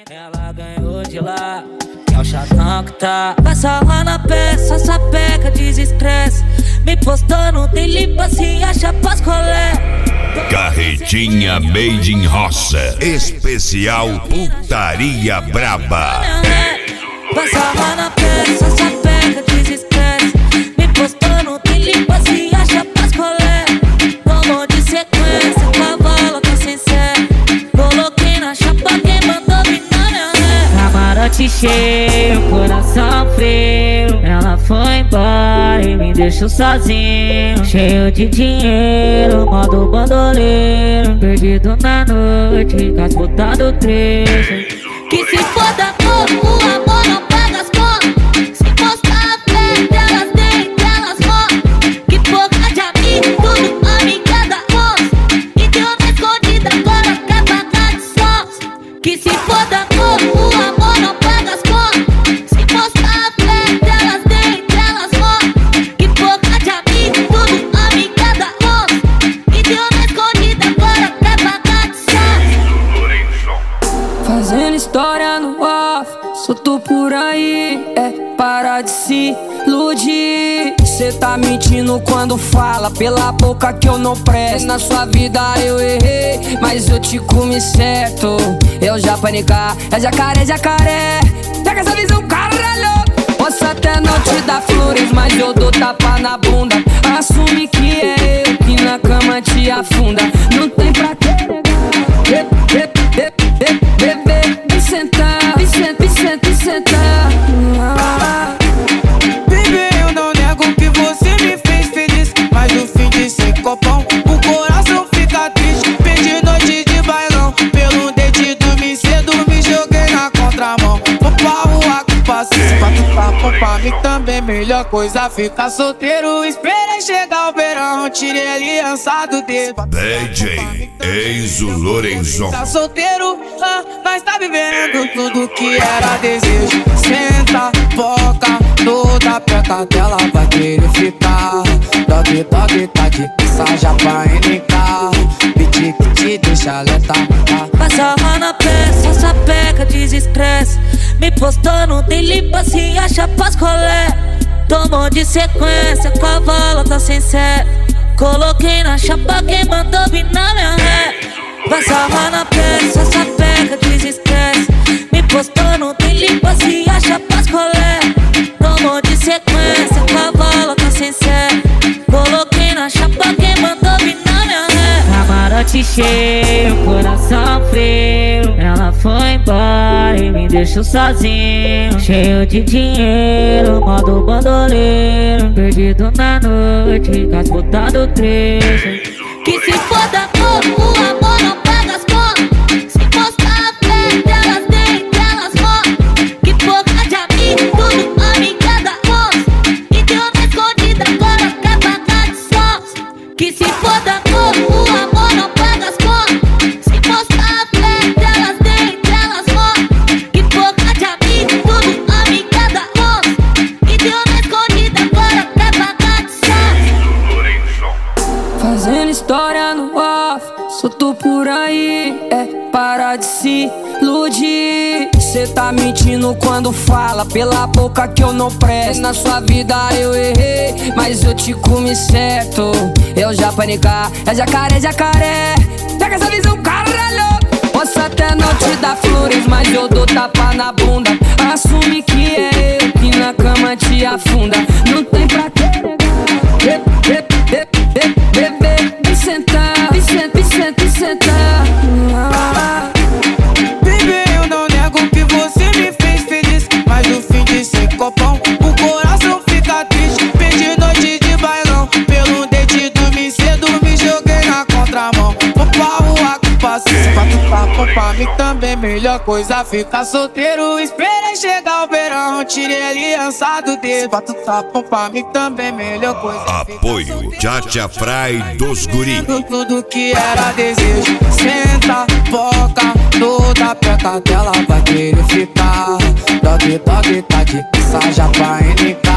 Ela ganhou de lá, que é o chatão que tá. Passa lá na peça, sapeca, desestresse. Me postou no delipa, se acha pras colé. Carretinha Made in Roça. Especial Putaria Braba. Passa lá na peça, sapeca, desestresse. Me postou no delipa, se acha pras colé. Tomou de sequência, cavalo tá sem sé. Coloquei na chapa, quem mandou vir na minha ré. Camarote cheio, coração frio. Ela foi embora e me deixou sozinho. Cheio de dinheiro, modo bandoleiro. Perdido na noite, com as putas do trecho. Que se foda o amor não paga as contas. Se postar a fé delas, dentro delas morrem. Que pouca de amigo, tudo amiga da moça. E deu na escondida, agora quer pagar de sons. Que se foda o amor não paga as contas. Se postar a fé delas, dentro delas morrem. Que pouca de amigo, tudo amiga da moça. E deu na escondida, agora quer pagar de sons. Fazendo história no off, solto por aí, para de se iludir. Cê tá mentindo quando fala pela boca que eu não presto. Na sua vida eu errei, mas eu te comi certo. Eu já panicar, é jacaré, jacaré. Pega essa visão, caralho. Posso até não te dar flores, mas eu dou tapa na bunda. Assume que é eu que na cama te afunda. Não tem pra que negar. Bebê, vem sentar, vem sentar. Baby, eu não nego que você me fez feliz, mas no fim de sem copão, o coração fica triste. Perdi noite de bailão, pelo dente dormi cedo, me joguei na contramão. Vou pra rua que passei, pra tu tá bom pra mim também. Melhor coisa ficar solteiro. Esperei chegar o verão, tirei a aliança do dedo. DJ Enzo Lorenzon. Tá solteiro, nós tá vivendo tudo que era desejo. Senta, foca, toda perto dela vai querer ficar. Dog, tá de saja pra NK. Beat que te deixa alerta. Passa lá na peça, sapeca, desestresse. Me postou no delipa, se acha pras colé. Tomou de sequência, cavalo tá sem sé. Coloquei na chapa, quem mandou vir na minha ré. Passa lá na peça, sapeca, desestresse. Me postou no delipa, se acha pras colé. Tomou de sequência, cavalo tá sem sé. Coloquei na chapa, quem mandou vir na minha ré. Camarote cheio, coração frio. Ela foi embora e me deixou sozinho. Cheio de dinheiro, modo bandoleiro. Perdido na noite, com as putas do trecho. Que se foda o amor não paga as contas. Se postar a fé delas, dentro delas morrem. Que pouca de amigo, tudo amiga da moça. E deu na escondida, agora quer pagar de sons. Que se foda o amor não paga as contas. Se postar a fé delas, dentro delas morrem. Que pouca de amigo, tudo amiga da moça. E deu na escondida, agora quer pagar de sons. Fazendo história no off, solto por aí, para de se iludir. Cê tá mentindo quando fala pela boca que eu não presto. Na sua vida eu errei, mas eu te comi certo. Eu já panicar, é jacaré, jacaré. Pega essa visão, caralho. Posso até não te dar flores, mas eu dou tapa na bunda. Assume que é eu que na cama te afunda. Não tem pra que negar. Bebê, vem sentar, vem sentar. Baby, eu não nego que você me fez feliz, mas no fim de sem copão, o coração fica triste. Perdi noite de bailão, pelo dente dormi cedo, me joguei na contramão. Vou pra rua que passei, pra tu tá bom pra mim também. Melhor coisa ficar solteiro. Esperei chegar o verão, tirei a aliança do dedo. Pra tu tá bom pra mim também. Melhor coisa Apoio Tchatcha Fry dos Guri. tudo que era desejo. Senta, foca, toda perto dela vai querer ficar. Dog, tá de saja pra NK.